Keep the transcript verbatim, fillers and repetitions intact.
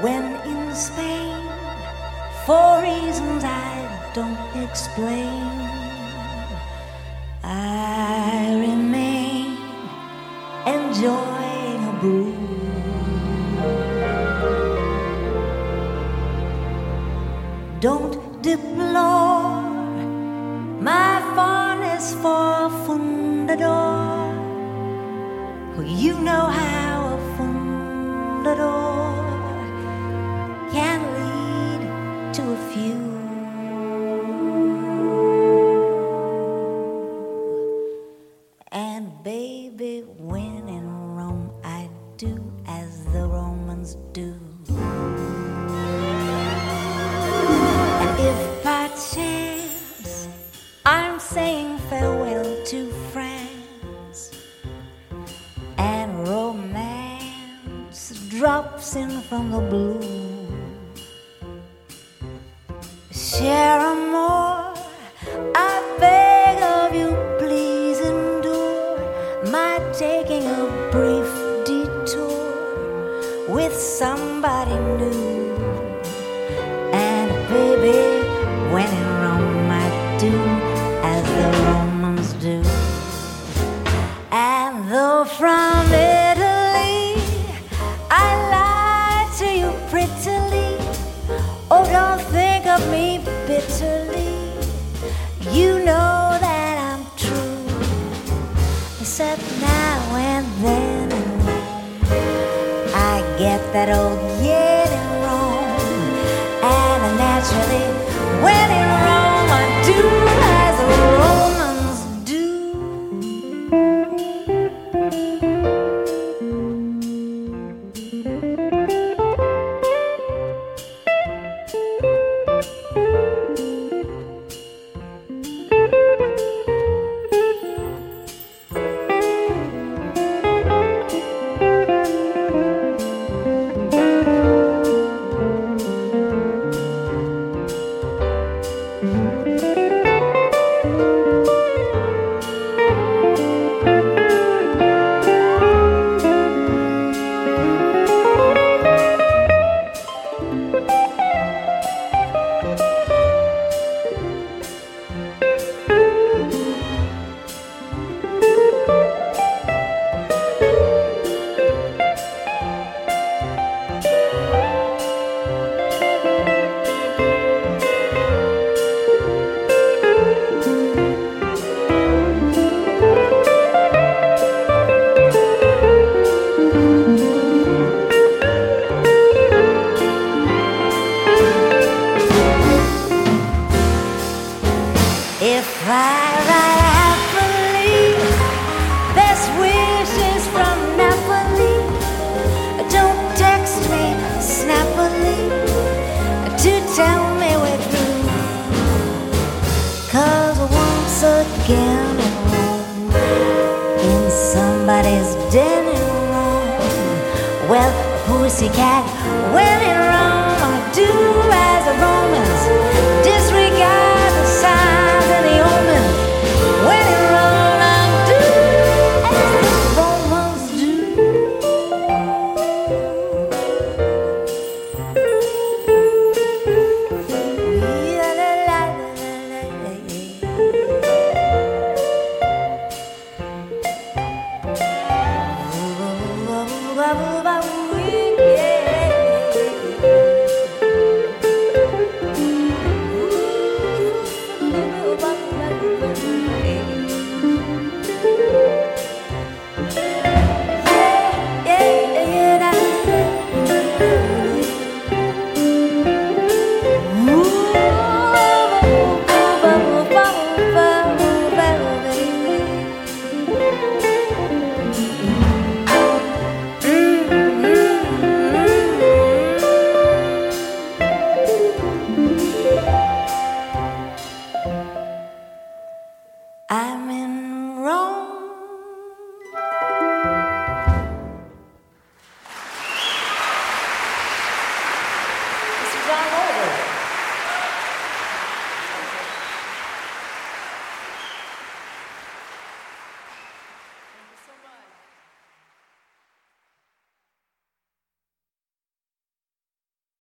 when in Spain, for reasons I don't explain, I remain enjoying a brew. Don't deplore my fondness for Fundador. You know how a Fundador can lead to a few. And baby, when in Rome, I do as the Romans do. And if by chance I'm saying farewell to France, and romance drops in from the blue, share a more, I beg of you, please endure my taking a brief detour with somebody new. And baby, when in Rome, I do as the Romans do. And though from Italy I lie to you prettily, oh, don't think of me bitterly. You know that I'm true, except now and then in Rome I get that old yet in Rome. And naturally, when in Rome, I do as the Romans do. If I ride happily, best wishes from Napoli. Don't text me snappily to tell me we're through. 'Cause once again in Rome, in somebody's den in Rome, well, pussycat, when in Rome, I do as the Romans disrespect.